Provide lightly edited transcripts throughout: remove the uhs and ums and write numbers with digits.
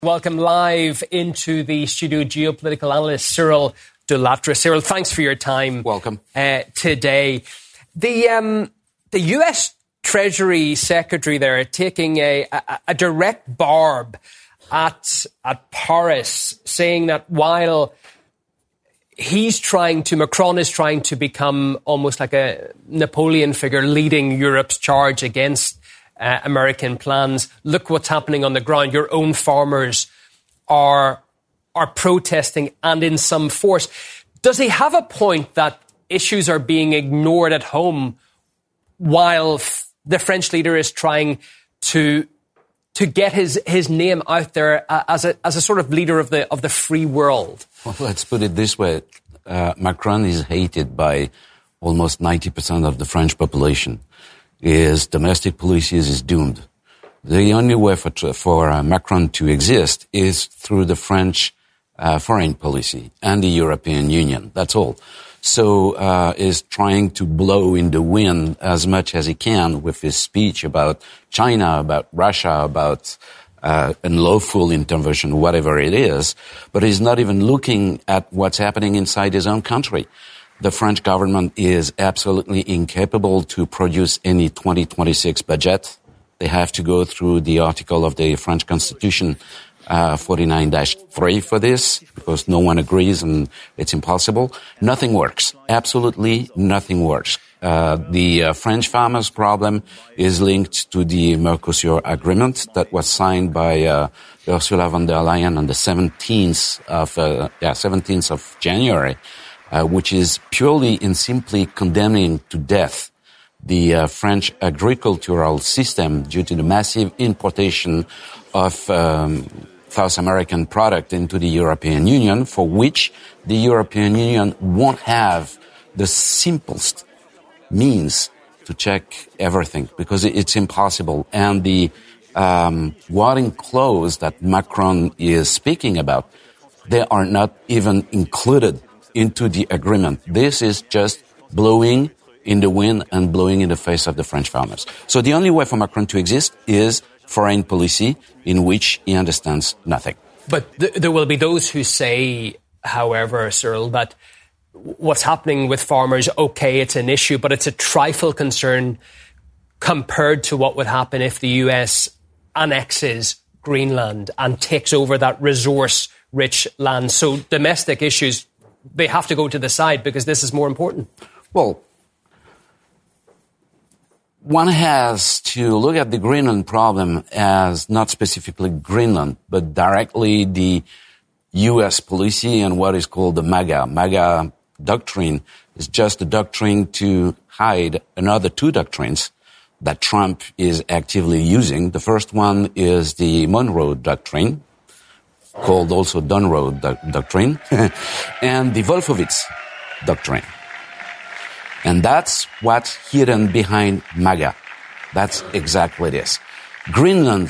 Welcome live into the studio, geopolitical analyst Cyril Doulatre. Cyril, thanks for your time. Welcome. Today. The US Treasury Secretary there taking a direct barb at Paris, saying that while Macron is trying to become almost like a Napoleon figure leading Europe's charge against American plans. Look what's happening on the ground. Your own farmers are protesting and in some force. Does he have a point that issues are being ignored at home while the French leader is trying to get his name out there as a sort of leader of the free world? Well, let's put it this way. Macron is hated by almost 90% of the French population. His domestic policy is doomed. The only way for Macron to exist is through the French foreign policy and the European Union. That's all. So is trying to blow in the wind as much as he can with his speech about China, about Russia, about unlawful intervention, whatever it is. But he's not even looking at what's happening inside his own country. The French government is absolutely incapable to produce any 2026 budget. They have to go through the article of the French Constitution 49-3 for this, because no one agrees and it's impossible. Nothing works. Absolutely nothing works. The French farmers' problem is linked to the Mercosur agreement that was signed by Ursula von der Leyen on the 17th of January. Which is purely and simply condemning to death the French agricultural system due to the massive importation of South American product into the European Union, for which the European Union won't have the simplest means to check everything, because it's impossible. And the warning clause that Macron is speaking about, they are not even included into the agreement. This is just blowing in the wind and blowing in the face of the French farmers. So the only way for Macron to exist is foreign policy in which he understands nothing. But there will be those who say, however, Cyril, that what's happening with farmers, okay, it's an issue, but it's a trifle concern compared to what would happen if the US annexes Greenland and takes over that resource-rich land. So domestic issues, they have to go to the side because this is more important. Well, one has to look at the Greenland problem as not specifically Greenland, but directly the U.S. policy and what is called the MAGA. MAGA doctrine is just a doctrine to hide another two doctrines that Trump is actively using. The first one is the Monroe Doctrine, called also Dunroe Doctrine, and the Wolfowitz Doctrine. And that's what's hidden behind MAGA. That's exactly this. Greenland,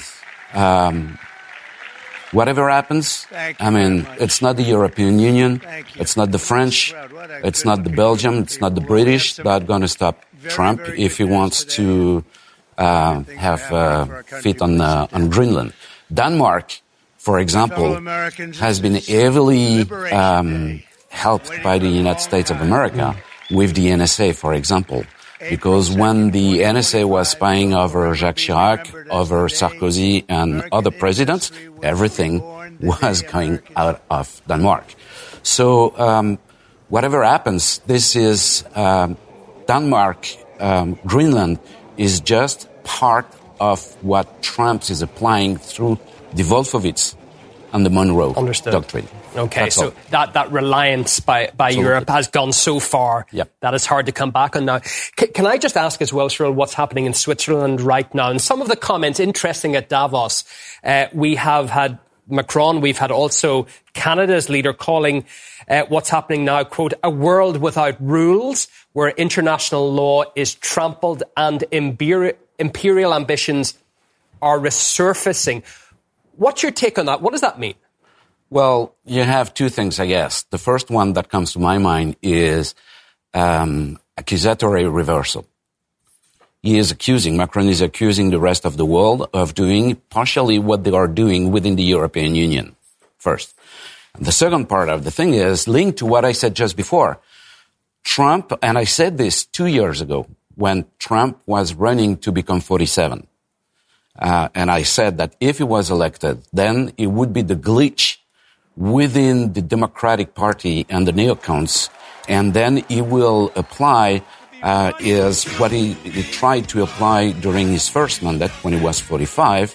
whatever happens, it's not the European Union, it's not the French, it's not the Belgium, it's not the British that are going to stop Trump if he wants to have feet on Greenland. Denmark, for example, has been heavily helped by the United States of America with the NSA, for example, because when the NSA was spying over Jacques Chirac, over Sarkozy and other presidents, everything was going out of Denmark. So whatever happens, this is Denmark, Greenland is just part of what Trump is applying through the Wolfowitz and the Monroe Doctrine. Okay, that's so that reliance by Europe has gone so far that it's hard to come back on now. Can I just ask as well, Cyril, what's happening in Switzerland right now? And some of the comments, interesting at Davos, we have had Macron, we've had also Canada's leader calling what's happening now, quote, a world without rules where international law is trampled and imperial ambitions are resurfacing. What's your take on that? What does that mean? Well, you have two things, I guess. The first one that comes to my mind is accusatory reversal. Macron is accusing the rest of the world of doing partially what they are doing within the European Union first. And the second part of the thing is linked to what I said just before. Trump, and I said this 2 years ago when Trump was running to become 47. And I said that if he was elected, then it would be the glitch within the Democratic Party and the neocons, and then he will apply is what he tried to apply during his first mandate when he was 45,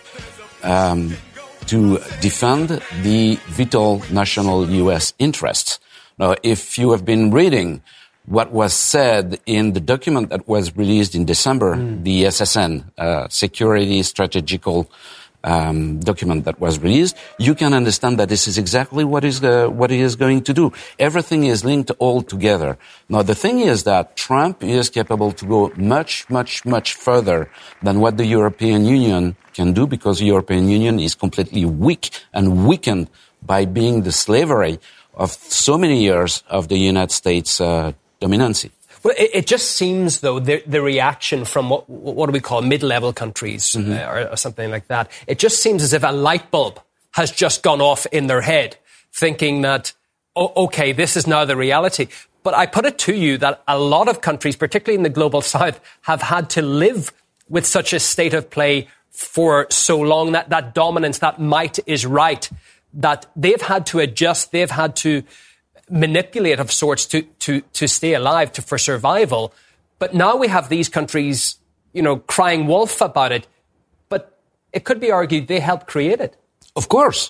to defend the vital national U.S. interests. Now, if you have been reading what was said in the document that was released in December, the SSN, Security Strategical document that was released, you can understand that this is exactly what he is going to do. Everything is linked all together. Now, the thing is that Trump is capable to go much, much, much further than what the European Union can do, because the European Union is completely weak and weakened by being the slavery of so many years of the United States dominancy. Well, it just seems, though, the reaction from what do we call mid-level countries or something like that, it just seems as if a light bulb has just gone off in their head, thinking that, okay, this is now the reality. But I put it to you that a lot of countries, particularly in the global south, have had to live with such a state of play for so long, that dominance, that might is right, that they've had to adjust, they've had to manipulate of sorts to stay alive, for survival. But now we have these countries, crying wolf about it. But it could be argued they helped create it. Of course.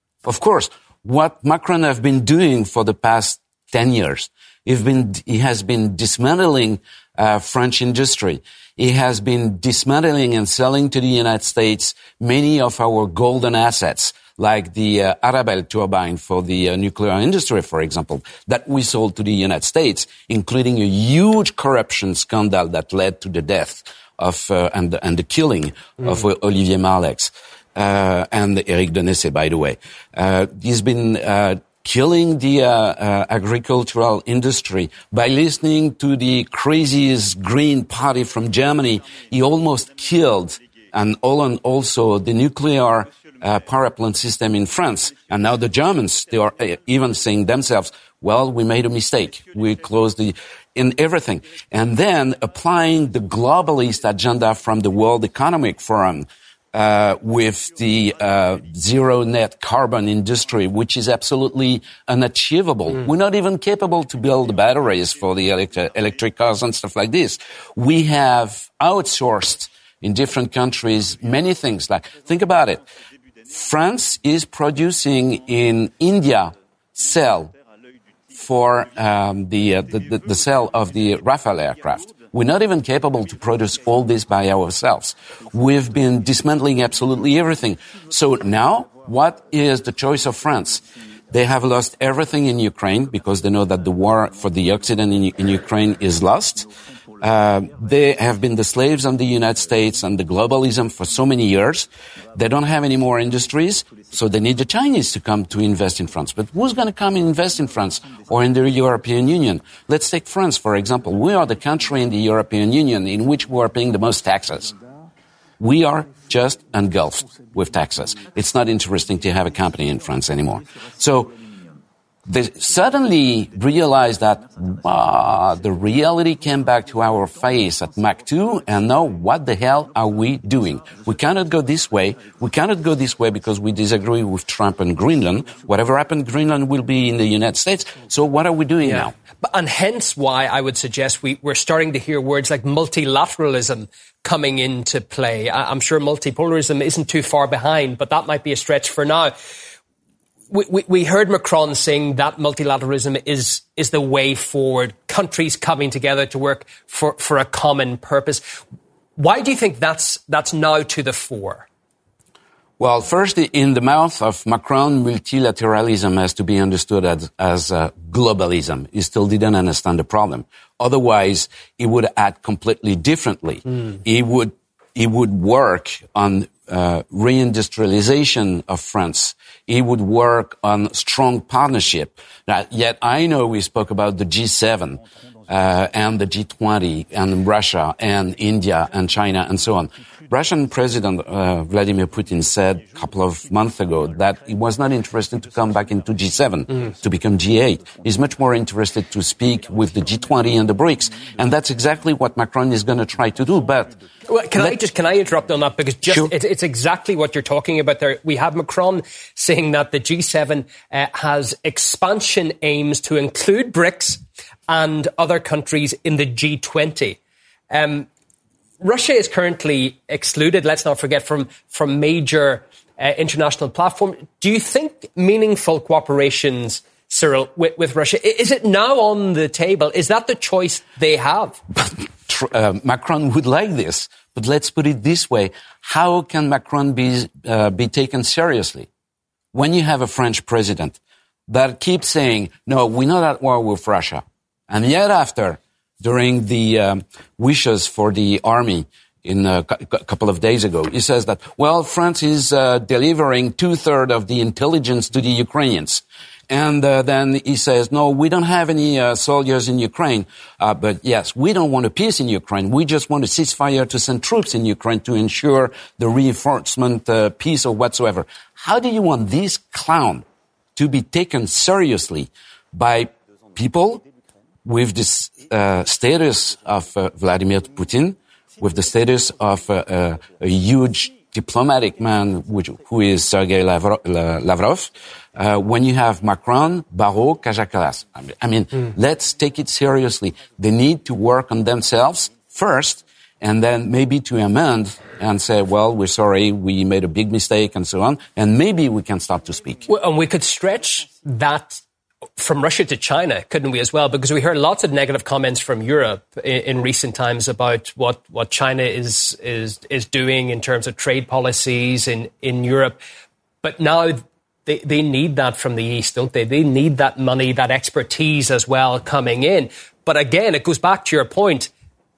What Macron have been doing for the past 10 years, he has been dismantling French industry. He has been dismantling and selling to the United States many of our golden assets, like the Arabelle turbine for the nuclear industry, for example, that we sold to the United States, including a huge corruption scandal that led to the death of and the killing of Olivier Marleix and Eric Denessé, by the way. He's been killing the agricultural industry by listening to the craziest Green Party from Germany. He almost killed and also the nuclear power plant system in France. And now the Germans, they are even saying themselves, well, we made a mistake. We closed in everything. And then applying the globalist agenda from the World Economic Forum with the zero net carbon industry, which is absolutely unachievable. We're not even capable to build the batteries for the electric cars and stuff like this. We have outsourced in different countries many things. Like, think about it. France is producing in India cell for the cell of the Rafale aircraft. We're not even capable to produce all this by ourselves. We've been dismantling absolutely everything. So now, what is the choice of France? They have lost everything in Ukraine because they know that the war for the Occident in Ukraine is lost. They have been the slaves of the United States and the globalism for so many years. They don't have any more industries, so they need the Chinese to come to invest in France. But who's going to come and invest in France or in the European Union? Let's take France, for example. We are the country in the European Union in which we are paying the most taxes. We are just engulfed with taxes. It's not interesting to have a company in France anymore. So they suddenly realized that the reality came back to our face at Mach 2, and now what the hell are we doing? We cannot go this way. We cannot go this way because we disagree with Trump and Greenland. Whatever happened, Greenland will be in the United States. So what are we doing now? And hence why I would suggest we're starting to hear words like multilateralism coming into play. I'm sure multipolarism isn't too far behind, but that might be a stretch for now. We heard Macron saying that multilateralism is the way forward, countries coming together to work for a common purpose. Why do you think that's now to the fore? Well, first, in the mouth of Macron, multilateralism has to be understood as globalism. He still didn't understand the problem. Otherwise, he would act completely differently. He would work on reindustrialization of France. He would work on strong partnership. Yet I know we spoke about the G7. and the G20 and Russia and India and China and so on. Russian President Vladimir Putin said a couple of months ago that he was not interested to come back into G7 to become G8. He's much more interested to speak with the G20 and the BRICS, and that's exactly what Macron is going to try to do. But well, can I interrupt on that, because sure. it's exactly what you're talking about there. We have Macron saying that the G7 has expansion aims to include BRICS and other countries in the G20. Russia is currently excluded, let's not forget, from major international platforms. Do you think meaningful cooperations, Cyril, with Russia, is it now on the table? Is that the choice they have? Macron would like this, but let's put it this way. How can Macron be taken seriously? When you have a French president that keeps saying, no, we're not at war with Russia, and yet after, during the wishes for the army in a couple of days ago, he says that, well, France is delivering 2/3 of the intelligence to the Ukrainians. And then he says, no, we don't have any soldiers in Ukraine. But yes, we don't want a peace in Ukraine. We just want a ceasefire to send troops in Ukraine to ensure the reinforcement, peace or whatsoever. How do you want this clown to be taken seriously by people with this status of Vladimir Putin, with the status of a huge diplomatic man who is Sergei Lavrov, when you have Macron, Barrot, Kaja Kallas? I mean, let's take it seriously. They need to work on themselves first, and then maybe to amend and say, well, we're sorry, we made a big mistake and so on, and maybe we can start to speak. Well, and we could stretch that from Russia to China, couldn't we, as well? Because we heard lots of negative comments from Europe in recent times about what China is doing in terms of trade policies in Europe. But now they need that from the East, don't they? They need that money, that expertise as well coming in. But again, it goes back to your point.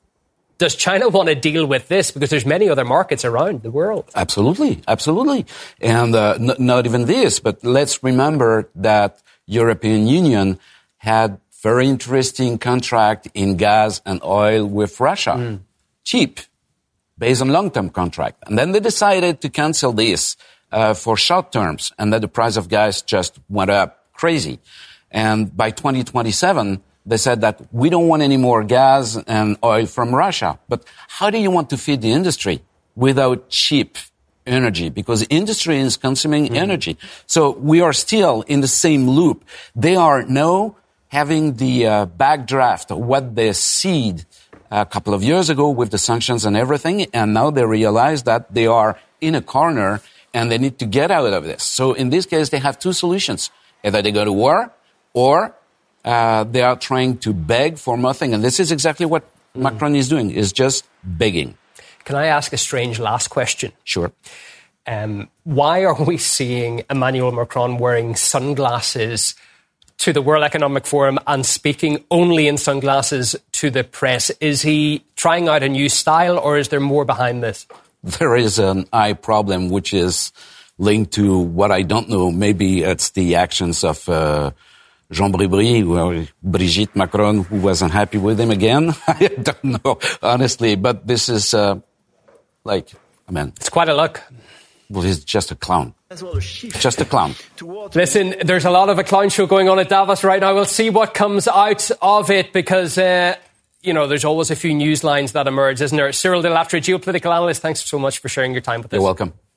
Does China want to deal with this? Because there's many other markets around the world. Absolutely, absolutely. And not even this, but let's remember that European Union had very interesting contract in gas and oil with Russia. Cheap, based on long-term contract. And then they decided to cancel this for short terms, and then the price of gas just went up crazy. And by 2027, they said that we don't want any more gas and oil from Russia. But how do you want to feed the industry without cheap energy? Because industry is consuming energy. So we are still in the same loop. They are now having the backdraft of what they seed a couple of years ago with the sanctions and everything, and now they realize that they are in a corner and they need to get out of this. So in this case, they have two solutions. Either they go to war, or they are trying to beg for nothing. And this is exactly what Macron is doing, is just begging. Can I ask a strange last question? Sure. Why are we seeing Emmanuel Macron wearing sunglasses to the World Economic Forum and speaking only in sunglasses to the press? Is he trying out a new style, or is there more behind this? There is an eye problem, which is linked to what I don't know. Maybe it's the actions of Jean Bribry or Brigitte Macron, who wasn't happy with him again. I don't know, honestly. But this is it's quite a look. Well, he's just a clown. Just a clown. Listen, there's a lot of a clown show going on at Davos right now. We'll see what comes out of it, because, there's always a few news lines that emerge, isn't there? Cyril Delattre, geopolitical analyst, thanks so much for sharing your time with us. You're welcome.